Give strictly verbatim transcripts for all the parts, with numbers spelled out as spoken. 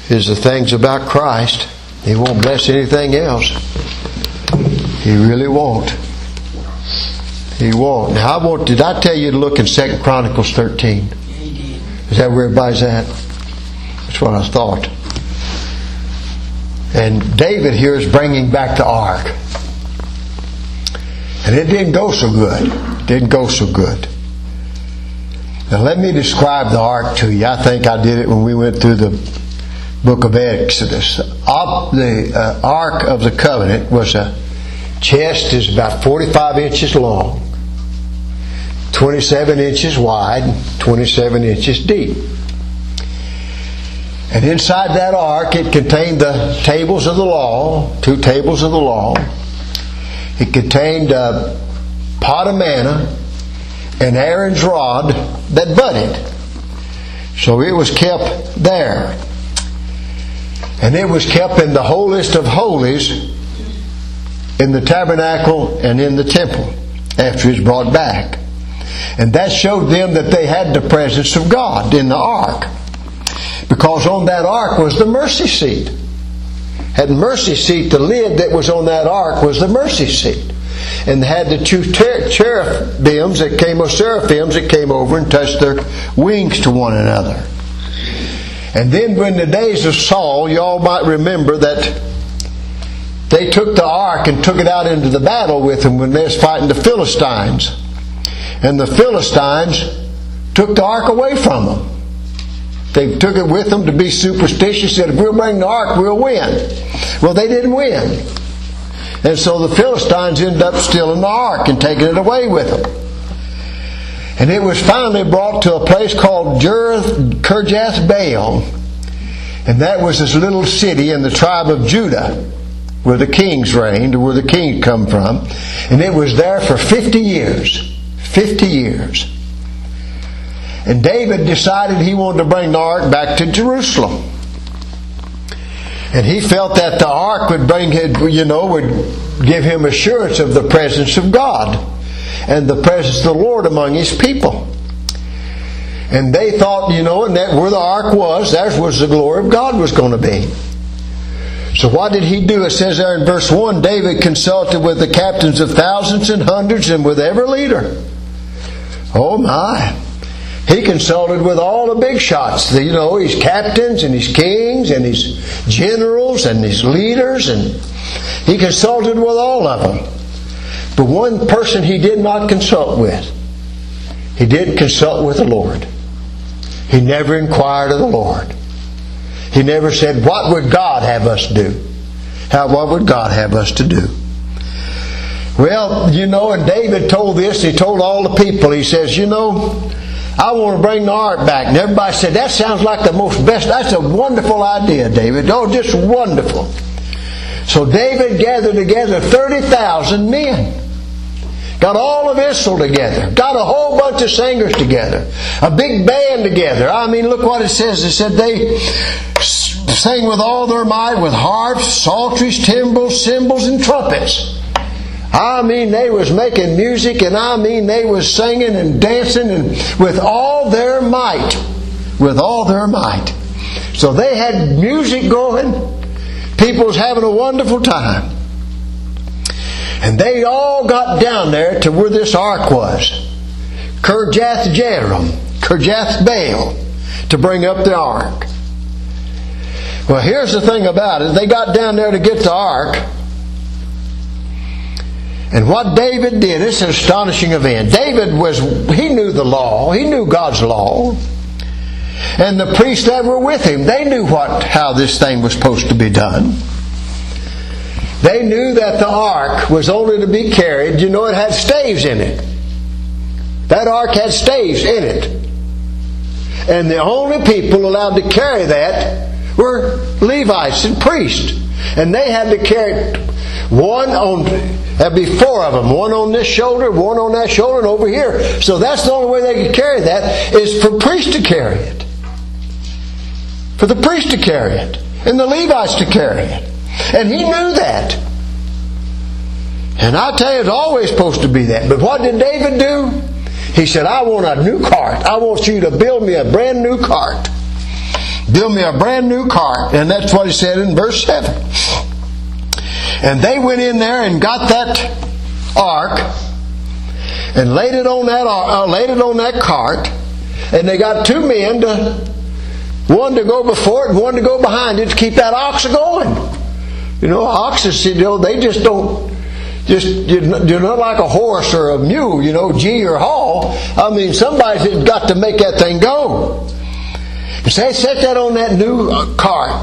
is the things about Christ. He won't bless anything else. He really won't. He won't. Now, I want. Did I tell you to look in Second Chronicles thirteen? Is that where everybody's at? That's what I thought. And David here is bringing back the ark. And it didn't go so good. It didn't go so good. Now let me describe the ark to you. I think I did it when we went through the book of Exodus. The uh, Ark of the Covenant was a chest is about forty-five inches long, twenty-seven inches wide, twenty-seven inches deep. And inside that ark it contained the tables of the law, two tables of the law. It contained a pot of manna and Aaron's rod that budded. So it was kept there. And it was kept in the holiest of holies in the tabernacle and in the temple after it was brought back. And that showed them that they had the presence of God in the ark. Because on that ark was the mercy seat. Had mercy seat, the lid that was on that ark was the mercy seat. And had the two cherubims that came, or seraphims that came over and touched their wings to one another. And then when the days of Saul, you all might remember that they took the ark and took it out into the battle with them when they was fighting the Philistines. And the Philistines took the ark away from them. They took it with them to be superstitious, said, if we'll bring the ark, we'll win. Well, they didn't win. And so the Philistines ended up stealing the ark and taking it away with them. And it was finally brought to a place called Kirjath Baal. And that was this little city in the tribe of Judah, where the kings reigned, or where the king come from. And it was there for fifty years. Fifty years. And David decided he wanted to bring the ark back to Jerusalem. And he felt that the ark would bring him, you know, would give him assurance of the presence of God and the presence of the Lord among His people. And they thought, you know, and that where the ark was, there was the glory of God was going to be. So what did he do? It says there in verse one, David consulted with the captains of thousands and hundreds and with every leader. Oh my! He consulted with all the big shots. You know, his captains and his kings and his generals and his leaders, and he consulted with all of them. But one person he did not consult with. He did consult with the Lord. He never inquired of the Lord. He never said, what would God have us do? How, what would God have us to do? Well, you know, and David told this, he told all the people, he says, you know, I want to bring the ark back. And everybody said, that sounds like the most best, that's a wonderful idea, David. Oh, just wonderful. So David gathered together thirty thousand men. Got all of Israel together. Got a whole bunch of singers together. A big band together. I mean, look what it says. It said they sang with all their might with harps, psalteries, timbrels, cymbals, and trumpets. I mean, they was making music, and I mean, they was singing and dancing and with all their might. With all their might. So they had music going. People was having a wonderful time. And they all got down there to where this ark was. Kirjath Jearim, Kirjath Baal, to bring up the ark. Well, here's the thing about it. They got down there to get the ark. And what David did, it's an astonishing event. David was, he knew the law. He knew God's law. And the priests that were with him, they knew what how this thing was supposed to be done. They knew that the ark was only to be carried. You know, it had staves in it. That ark had staves in it. And the only people allowed to carry that were Levites and priests. And they had to carry it, one on, there'd be four of them. One on this shoulder, one on that shoulder, and over here. So that's the only way they could carry that, is for priests to carry it. For the priests to carry it. And the Levites to carry it. And he knew that. And I tell you, it's always supposed to be that. But what did David do? He said, I want a new cart. I want you to build me a brand new cart. Build me a brand new cart. And that's what he said in verse seven. And they went in there and got that ark and laid it on that uh, laid it on that cart. And they got two men, to, one to go before it and one to go behind it to keep that ox going. You know, oxes, you know, they just don't, just, you're not like a horse or a mule, you know, gee or haw. I mean, somebody's got to make that thing go. So they set that on that new cart.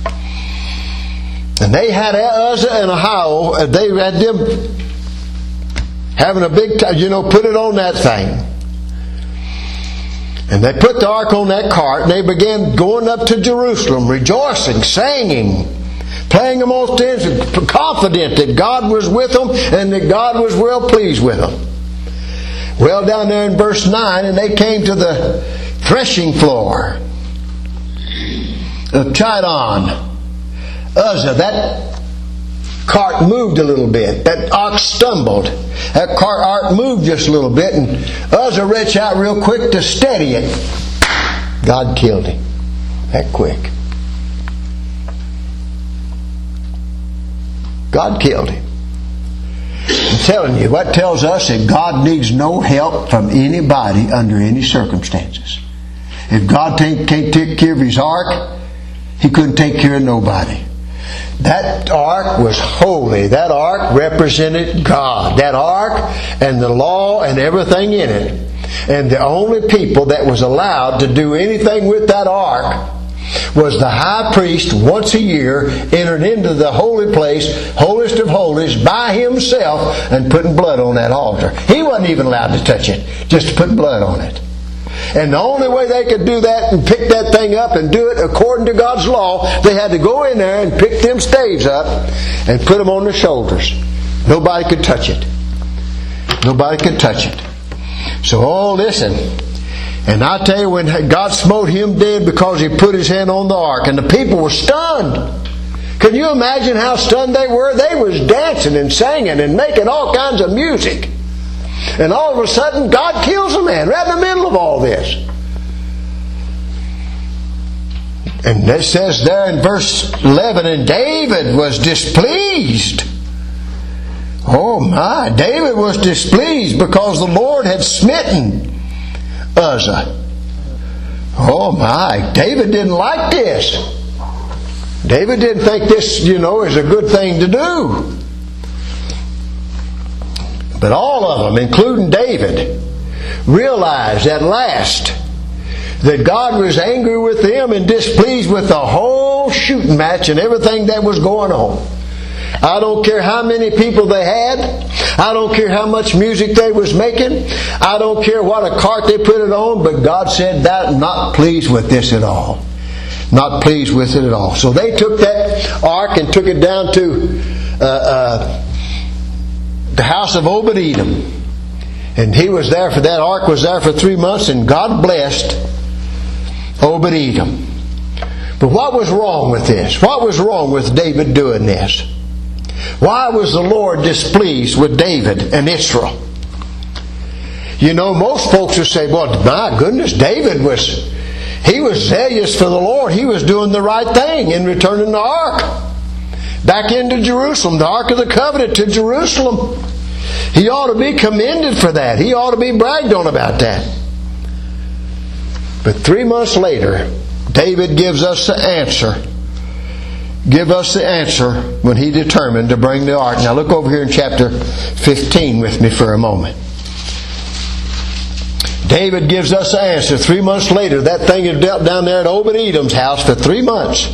And they had Uzzah and Ahio, they had them having a big time, you know, put it on that thing. And they put the ark on that cart and they began going up to Jerusalem, rejoicing, singing, playing them on instruments, confident that God was with them and that God was well pleased with them. Well, down there in verse nine, and they came to the threshing floor of Chidon. Uzzah, that cart moved a little bit. That ox stumbled. That cart ark moved just a little bit, and Uzzah reached out real quick to steady it. God killed him that quick. God killed him. I'm telling you, what tells us that God needs no help from anybody under any circumstances. If God can't take care of His ark, He couldn't take care of nobody. That ark was holy. That ark represented God. That ark and the law and everything in it. And the only people that was allowed to do anything with that ark was the high priest. Once a year entered into the holy place, holiest of holies, by himself and putting blood on that altar. He wasn't even allowed to touch it, just to put blood on it. And the only way they could do that and pick that thing up and do it according to God's law, they had to go in there and pick them staves up and put them on their shoulders. Nobody could touch it. Nobody could touch it. So, oh, listen. And I tell you, when God smote him dead because he put his hand on the ark, and the people were stunned. Can you imagine how stunned they were? They was dancing and singing and making all kinds of music. And all of a sudden, God kills a man right in the middle of all this. And it says there in verse eleven, and David was displeased. Oh my, David was displeased because the Lord had smitten Uzzah. Oh my, David didn't like this. David didn't think this, you know, is a good thing to do. But all of them, including David, realized at last that God was angry with them and displeased with the whole shooting match and everything that was going on. I don't care how many people they had. I don't care how much music they was making. I don't care what a cart they put it on. But God said that, not pleased with this at all. Not pleased with it at all. So they took that ark and took it down to uh, uh, the house of Obed-Edom. And he was there for that ark was there for three months, and God blessed Obed-Edom. But what was wrong with this? What was wrong with David doing this? Why was the Lord displeased with David and Israel? You know, most folks would say, well, my goodness, David was, he was zealous for the Lord. He was doing the right thing in returning the ark back into Jerusalem, the Ark of the Covenant to Jerusalem. He ought to be commended for that. He ought to be bragged on about that. But three months later, David gives us the answer. Give us the answer when he determined to bring the ark. Now look over here in chapter fifteen with me for a moment. David gives us the answer. Three months later, that thing is dealt down there at Obed-Edom's house for three months.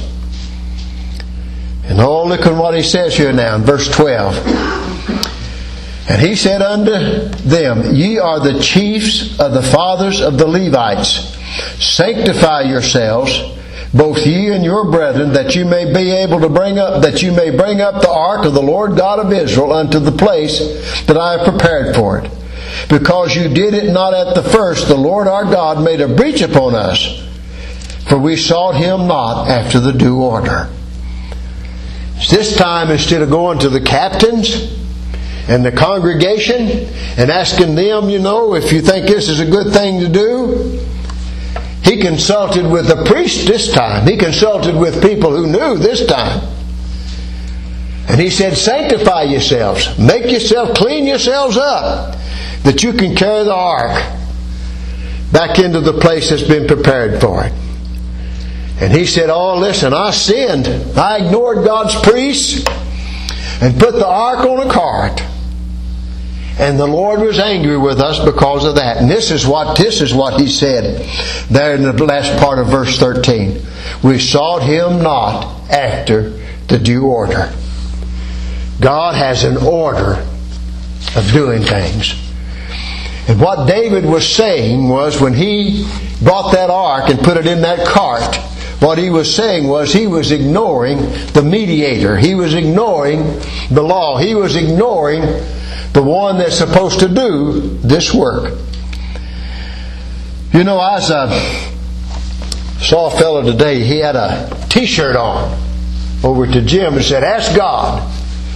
And oh, look at what he says here now in verse twelve. And he said unto them, Ye are the chiefs of the fathers of the Levites. Sanctify yourselves, both ye and your brethren, that you may be able to bring up, that you may bring up the ark of the Lord God of Israel unto the place that I have prepared for it. Because you did it not at the first, the Lord our God made a breach upon us, for we sought him not after the due order. This time, instead of going to the captains and the congregation and asking them, you know, if you think this is a good thing to do, He consulted with the priest this time. He consulted with people who knew this time. And he said, sanctify yourselves. Make yourself, clean yourselves up, that you can carry the ark back into the place that's been prepared for it. And he said, oh, listen, I sinned. I ignored God's priests and put the ark on a cart. And the Lord was angry with us because of that. And this is what this is what he said there in the last part of verse thirteen. We sought him not after the due order. God has an order of doing things. And what David was saying was, when he brought that ark and put it in that cart, what he was saying was he was ignoring the mediator. He was ignoring the law. He was ignoring the one that's supposed to do this work. You know, I uh, saw a fellow today. He had a t-shirt on over at the gym and said, ask God.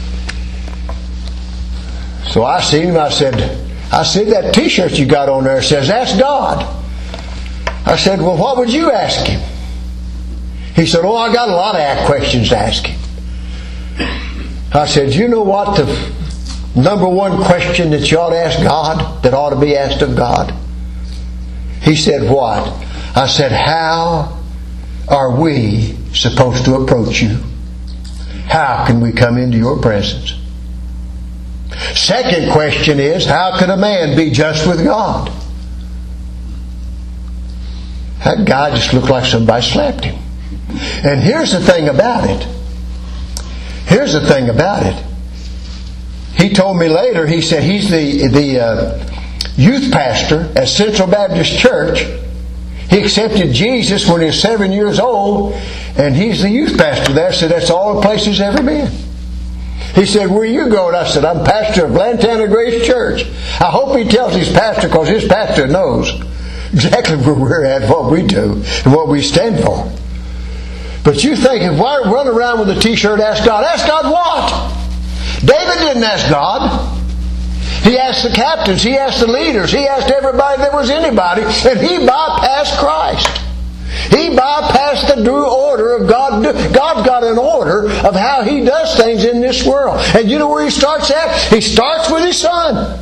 So I seen him. I said, I see that t-shirt you got on there says, ask God. I said, well, what would you ask him? He said, oh, I got a lot of questions to ask him. I said, you know what the number one question that you ought to ask God, that ought to be asked of God? He said, what? I said, how are we supposed to approach you? How can we come into your presence? Second question is, how can a man be just with God? That guy just looked like somebody slapped him. And here's the thing about it. Here's the thing about it. He told me later, he said he's the, the uh, youth pastor at Central Baptist Church. He accepted Jesus when he was seven years old, and he's the youth pastor there. So that's all the place he's ever been. He said, where are you going? I said, I'm pastor of Lantana Grace Church. I hope he tells his pastor, because his pastor knows exactly where we're at, what we do, and what we stand for. But you think, if I run around with a t-shirt, ask God, ask God what? David didn't ask God. He asked the captains, he asked the leaders, he asked everybody that was anybody, and he bypassed Christ. He bypassed the due order of God. God got an order of how He does things in this world. And you know where He starts at? He starts with His Son.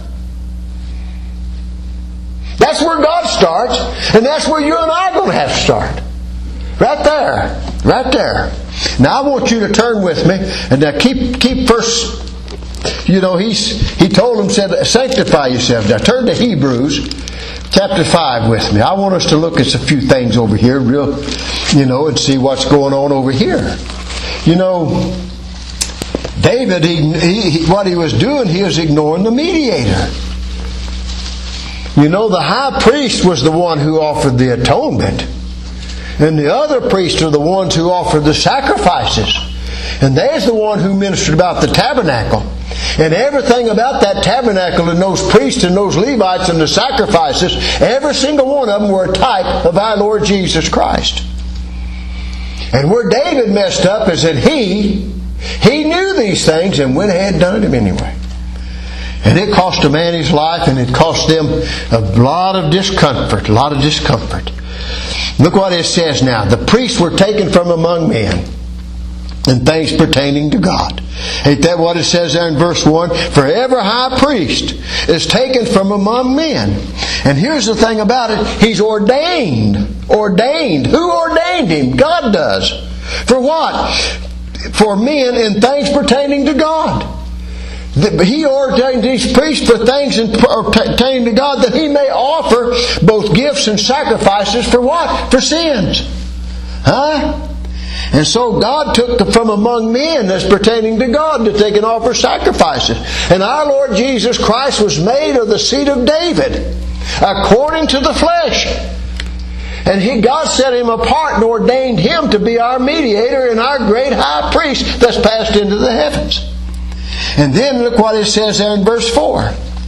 That's where God starts, and that's where you and I are going to have to start. Right there. Right there. Now I want you to turn with me, and now keep keep first. You know, he's he told them, said, sanctify yourselves. Now turn to Hebrews chapter five with me. I want us to look at a few things over here, real, you know, and see what's going on over here. You know, David, he, he, what he was doing, he was ignoring the mediator. You know, the high priest was the one who offered the atonement. And the other priests are the ones who offered the sacrifices. And there's the one who ministered about the tabernacle. And everything about that tabernacle and those priests and those Levites and the sacrifices, every single one of them were a type of our Lord Jesus Christ. And where David messed up is that he, he knew these things and went ahead and done them anyway. And it cost a man his life, and it cost them a lot of discomfort, a lot of discomfort. Look what it says now. The priests were taken from among men, and things pertaining to God. Ain't that what it says there in verse one? For every high priest is taken from among men. And here's the thing about it. He's ordained. Ordained. Who ordained him? God does. For what? For men in things pertaining to God. He ordained these priests for things pertaining to God, that He may offer both gifts and sacrifices for what? For sins. Huh? And so God took them from among men that's pertaining to God to take and offer sacrifices. And our Lord Jesus Christ was made of the seed of David, according to the flesh. And he, God set Him apart and ordained Him to be our mediator and our great high priest that's passed into the heavens. And then look what it says there in verse four.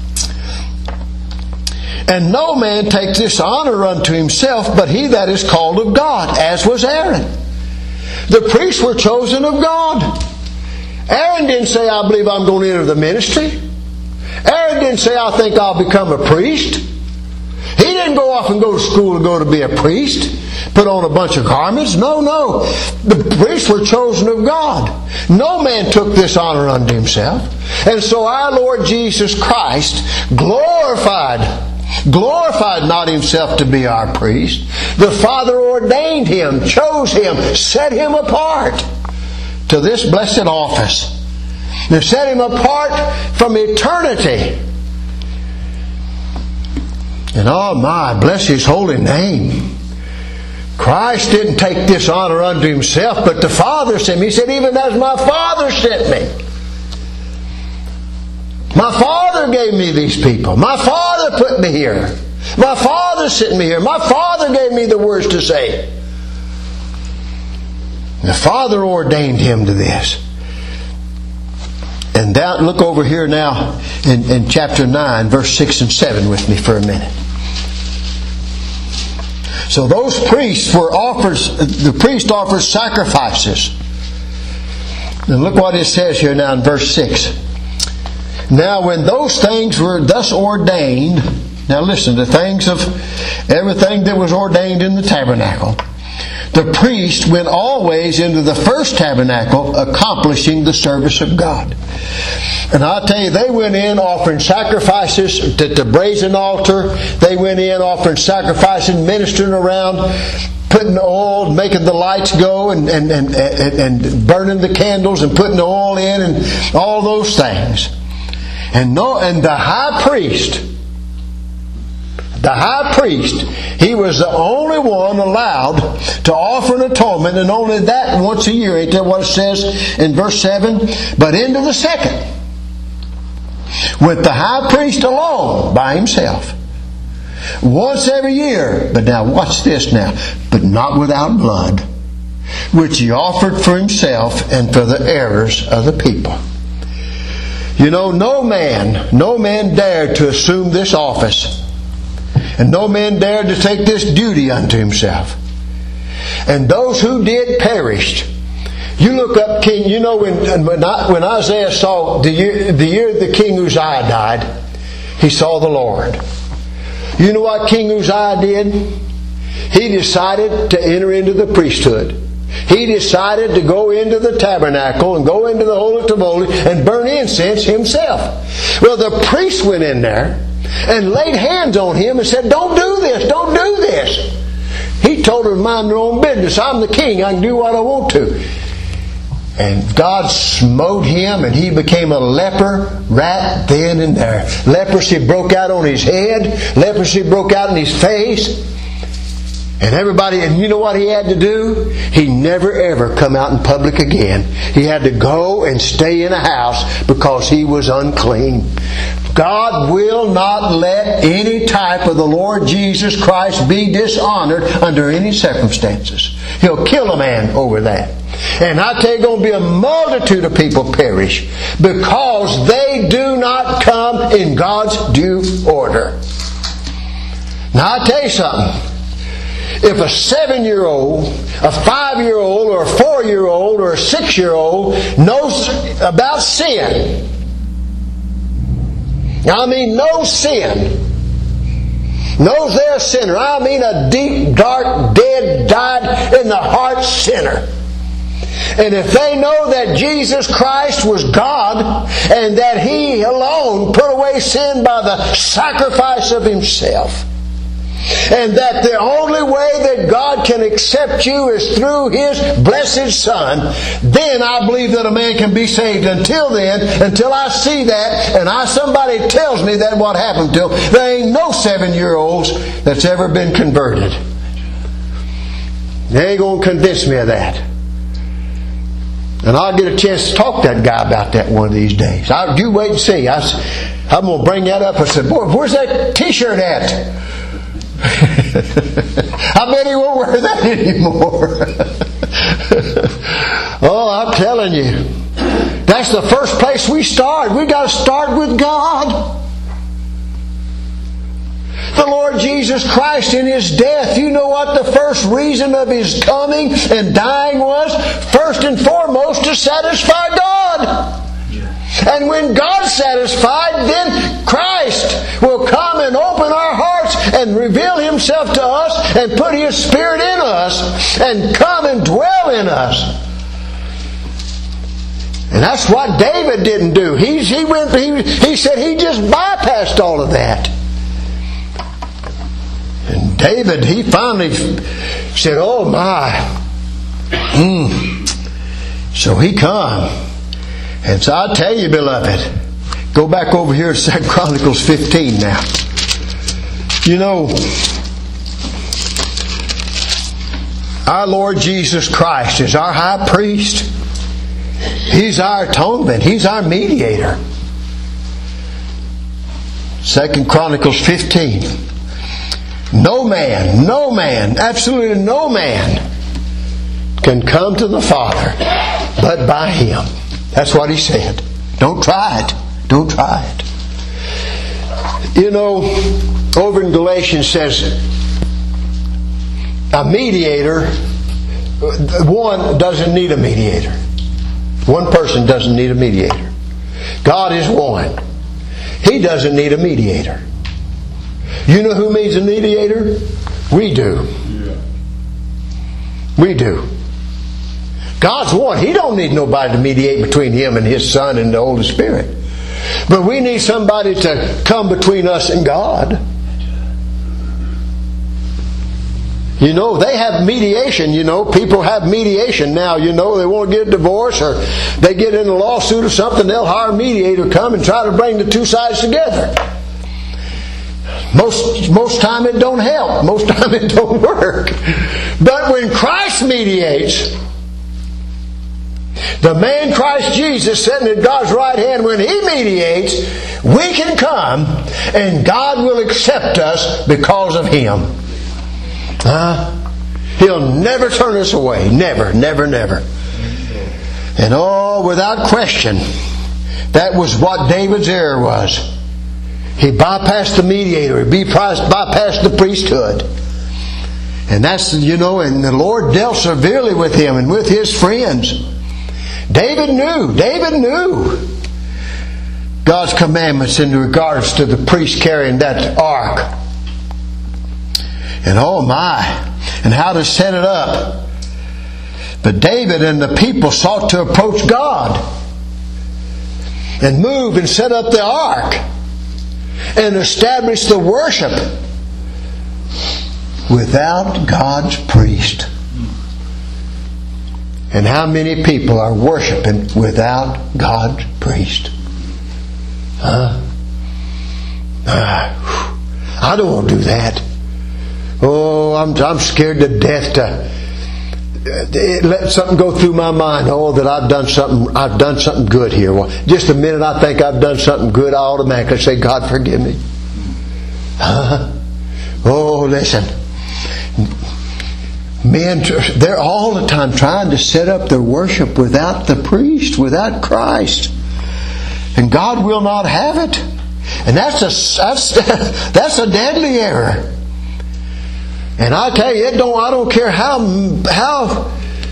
And no man takes this honor unto himself, but he that is called of God, as was Aaron. The priests were chosen of God. Aaron didn't say, I believe I'm going to enter the ministry. Aaron didn't say, I think I'll become a priest. He didn't go off and go to school to go to be a priest. Put on a bunch of garments. No, no. The priests were chosen of God. No man took this honor unto himself. And so our Lord Jesus Christ glorified glorified not himself to be our priest. The Father ordained him, chose him, set him apart to this blessed office. And set him apart from eternity. And oh my, bless His holy name. Christ didn't take this honor unto Himself, but the Father sent me. He said, even as my Father sent me. My Father gave me these people. My Father put me here. My Father sent me here. My Father gave me the words to say. The Father ordained him to this. And down, look over here now in, in chapter nine, verse six and seven with me for a minute. So those priests were offers, the priest offers sacrifices. And look what it says here now in verse six. Now when those things were thus ordained, now listen, the things of everything that was ordained in the tabernacle, the priest went always into the first tabernacle, accomplishing the service of God. And I'll tell you, they went in offering sacrifices at the brazen altar. They went in offering sacrifices, ministering around, putting the oil, making the lights go, and, and, and, and, and burning the candles and putting the oil in, and all those things. And no, and the high priest, the high priest, he was the only one allowed to offer an atonement, and only that once a year. Ain't that what it says in verse seven? But into the second, with the high priest alone by himself, once every year. But now watch this now. But not without blood, which he offered for himself and for the errors of the people. You know, no man, no man dared to assume this office. And no man dared to take this duty unto himself. And those who did perished. You look up King, you know when when, when Isaiah saw the year, the year the King Uzziah died, he saw the Lord. You know what King Uzziah did? He decided to enter into the priesthood. He decided to go into the tabernacle and go into the Holy of Holies and burn incense himself. Well, the priest went in there and laid hands on him and said, don't do this, don't do this. He told her to mind her own business. I'm the king, I can do what I want to. And God smote him and he became a leper right then and there. Leprosy broke out on his head. Leprosy broke out in his face. And everybody, and you know what he had to do? He never ever come out in public again. He had to go and stay in a house because he was unclean. God will not let any type of the Lord Jesus Christ be dishonored under any circumstances. He'll kill a man over that. And I tell you, going to be a multitude of people perish because they do not come in God's due order. Now I tell you something. If a seven-year-old, a five-year-old, or a four-year-old, or a six-year-old knows about sin, I mean knows sin, knows they're a sinner, I mean a deep, dark, dead, died in the heart sinner. And if they know that Jesus Christ was God and that He alone put away sin by the sacrifice of Himself, and that the only way that God can accept you is through His blessed Son, then I believe that a man can be saved. Until then, until I see that, and I somebody tells me that what happened to him, there ain't no seven-year-olds that's ever been converted. They ain't going to convince me of that. And I'll get a chance to talk to that guy about that one of these days. I, you wait and see. I, I'm going to bring that up. I said, boy, where's that t-shirt at? I bet he won't wear that anymore. Oh, I'm telling you, that's the first place we start. We got to start with God. The Lord Jesus Christ in His death, you know what the first reason of His coming and dying was? First and foremost, to satisfy God. And when God's satisfied, then Christ will come and open our hearts and reveal Himself to us and put His Spirit in us and come and dwell in us. And that's what David didn't do. He, he, went, he, he said he just bypassed all of that. And David, he finally said, oh my. Mm. So he come. And so I tell you, beloved, go back over here to Second Chronicles fifteen now. You know, our Lord Jesus Christ is our high priest. He's our atonement. He's our mediator. Second Chronicles fifteen. No man, no man, absolutely no man can come to the Father but by Him. That's what He said. Don't try it. Don't try it. You know, over in Galatians says, a mediator, one doesn't need a mediator. One person doesn't need a mediator. God is one. He doesn't need a mediator. You know who needs a mediator? We do. We do. God's one. He don't need nobody to mediate between Him and His Son and the Holy Spirit. But we need somebody to come between us and God. You know, they have mediation, you know. People have mediation now, you know. They want to get a divorce or they get in a lawsuit or something, they'll hire a mediator to come and try to bring the two sides together. Most most time it don't help. Most time it don't work. But when Christ mediates, the man Christ Jesus sitting at God's right hand, when He mediates, we can come and God will accept us because of Him. Huh? He'll never turn us away. Never, never, never. And oh, without question, that was what David's error was. He bypassed the mediator. He bypassed the priesthood. And that's, you know, and the Lord dealt severely with him and with his friends. David knew. David knew God's commandments in regards to the priest carrying that ark. And oh my, and how to set it up. But David and the people sought to approach God and move and set up the ark and establish the worship without God's priest. And how many people are worshiping without God's priest? Huh? Uh, I don't want to do that. Oh, I'm I'm scared to death to let something go through my mind. Oh, that I've done something. I've done something good here. Well, just a minute, I think I've done something good. I automatically say, God, forgive me. Huh? Oh, listen. Men, they're all the time trying to set up their worship without the priest, without Christ, and God will not have it. And that's a that's that's a deadly error. And I tell you, it don't. I don't care how how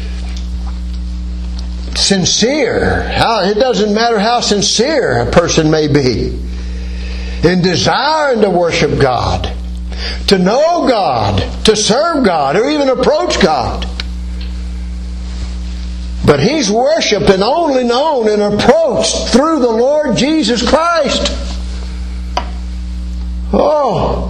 sincere. How it doesn't matter how sincere a person may be in desiring to worship God, to know God, to serve God, or even approach God. But he's worshipped and only known and approached through the Lord Jesus Christ. Oh.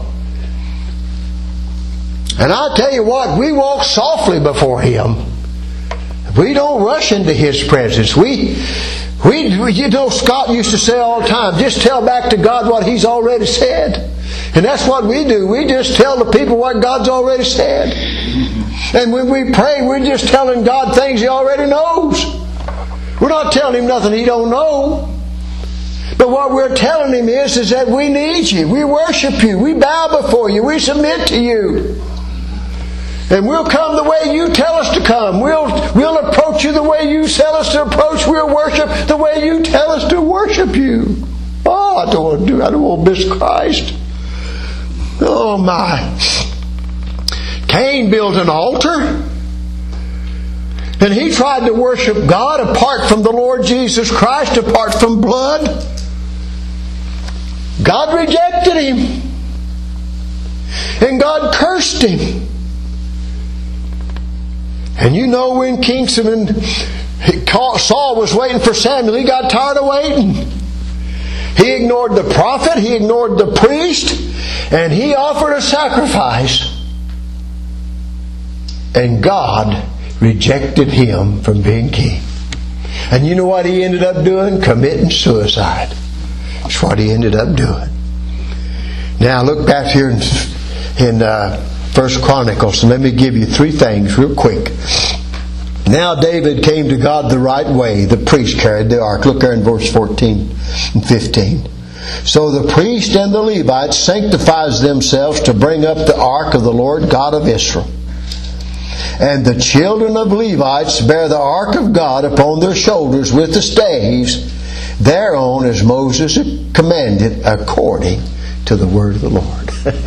And I tell you what, we walk softly before Him. We don't rush into His presence. We, we, you know, Scott used to say all the time, just tell back to God what He's already said. And that's what we do. We just tell the people what God's already said. And when we pray, we're just telling God things He already knows. We're not telling Him nothing He don't know. But what we're telling Him is, is that we need You. We worship You. We bow before You. We submit to You. And we'll come the way You tell us to come. We'll, we'll approach You the way You tell us to approach. We'll worship the way You tell us to worship You. Oh, I don't want to do I don't want to miss Christ. Oh my. Cain built an altar. And he tried to worship God apart from the Lord Jesus Christ, apart from blood. God rejected him. And God cursed him. And you know when King Solomon, Saul was waiting for Samuel, he got tired of waiting. He ignored the prophet, he ignored the priest, and he offered a sacrifice. And God rejected him from being king. And you know what he ended up doing? Committing suicide. That's what he ended up doing. Now look back here in, in uh, First Chronicles, and let me give you three things real quick. Now David came to God the right way. The priest carried the ark. Look there in verse fourteen and fifteen. So the priest and the Levites sanctified themselves to bring up the ark of the Lord God of Israel. And the children of Levites bear the ark of God upon their shoulders with the staves thereon, as Moses commanded, according to the word of the Lord.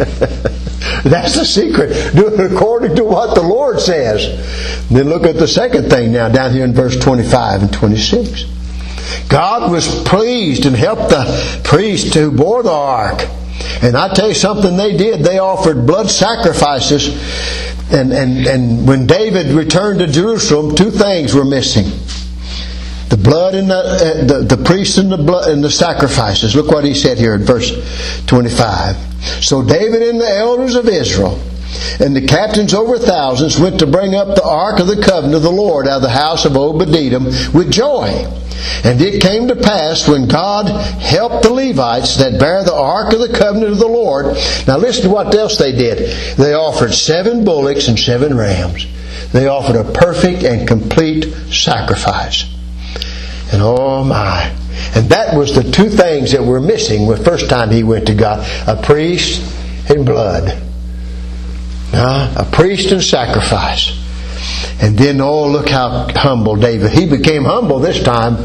That's the secret. Do it according to what the Lord says. And then look at the second thing now down here in verse twenty-five and twenty-six. God was pleased and helped the priests who bore the ark. And I tell you something they did. They offered blood sacrifices. And, and, and when David returned to Jerusalem, two things were missing. The blood and the, uh, the, the priests and the blood and the sacrifices. Look what he said here in verse twenty-five. So David and the elders of Israel and the captains over thousands went to bring up the ark of the covenant of the Lord out of the house of Obed-Edom with joy. And it came to pass when God helped the Levites that bear the ark of the covenant of the Lord. Now listen to what else they did. They offered seven bullocks and seven rams. They offered a perfect and complete sacrifice. And oh my. And that was the two things that were missing the first time he went to God. A priest and blood. Uh, a priest and sacrifice. And then, oh, look how humble David. He became humble this time.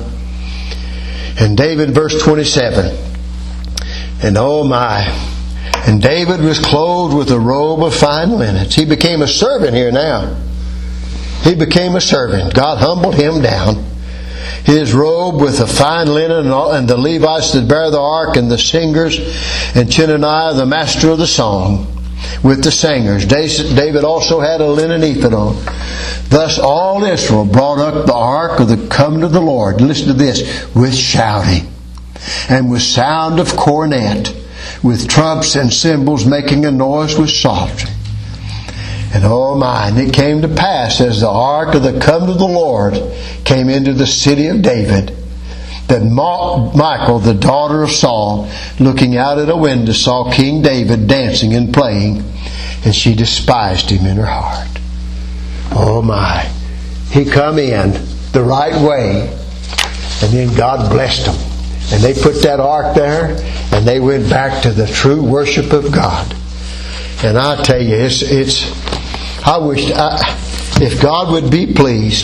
And David, verse twenty-seven. And oh my. And David was clothed with a robe of fine linen. He became a servant here now. He became a servant. God humbled him down. His robe with the fine linen, and, all, and the Levites that bear the ark, and the singers, and Chenaniah the master of the song, with the singers. David also had a linen ephod on. Thus all Israel brought up the ark of the covenant of the Lord. Listen to this. With shouting, and with sound of cornet, with trumps and cymbals, making a noise with psaltery. And oh my, and it came to pass as the ark of the covenant of the Lord came into the city of David, that Michal, the daughter of Saul, looking out at a window, saw King David dancing and playing, and she despised him in her heart. Oh my. He come in the right way, and then God blessed them. And they put that ark there, and they went back to the true worship of God. And I tell you, it's, it's I wish, I, if God would be pleased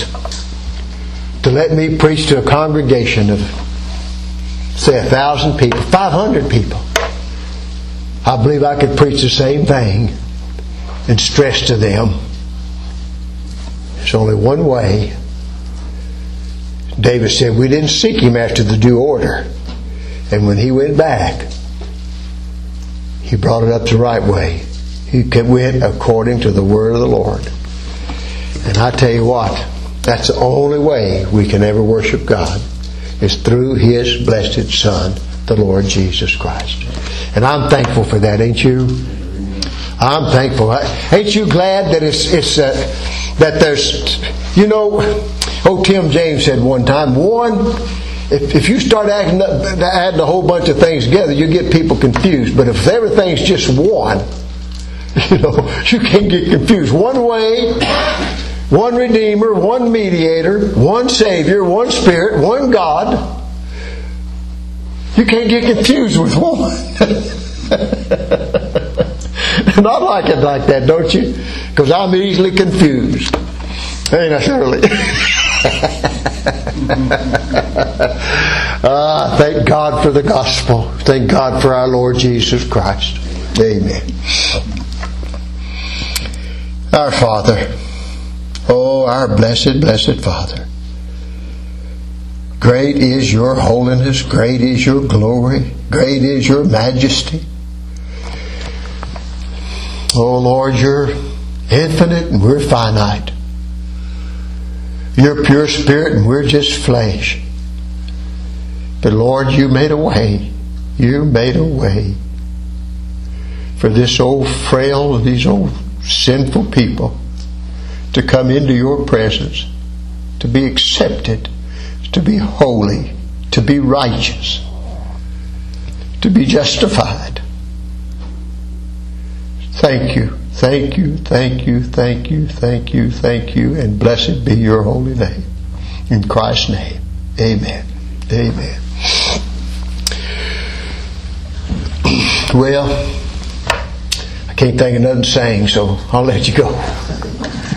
to let me preach to a congregation of, say, a thousand people, five hundred people, I believe I could preach the same thing and stress to them. There's only one way. David said, we didn't seek him after the due order. And when he went back, he brought it up the right way. He went according to the word of the Lord. And I tell you what, that's the only way we can ever worship God, is through His blessed Son, the Lord Jesus Christ. And I'm thankful for that, ain't you? I'm thankful. Ain't you glad that it's it's uh, that there's, you know, oh, Tim James said one time, one, if, if you start acting, adding a whole bunch of things together, you get people confused. But if everything's just one, you know, you can't get confused. One way, one Redeemer, one Mediator, one Savior, one Spirit, one God. You can't get confused with one. And I like it like that, don't you? Because I'm easily confused. Ain't I, Shirley? Ah, thank God for the gospel. Thank God for our Lord Jesus Christ. Amen. Our Father, oh, our blessed, blessed Father, great is your holiness, great is your glory, great is your majesty. Oh Lord, You're infinite and we're finite. You're pure spirit and we're just flesh. But Lord, You made a way. You made a way for this old frail, these old sinful people to come into Your presence, to be accepted, to be holy, to be righteous, to be justified. Thank You, thank You, thank You, thank You, thank You, thank You, and blessed be Your holy name. In Christ's name, amen. Amen. Well, I can't think of nothing to sing, so I'll let you go.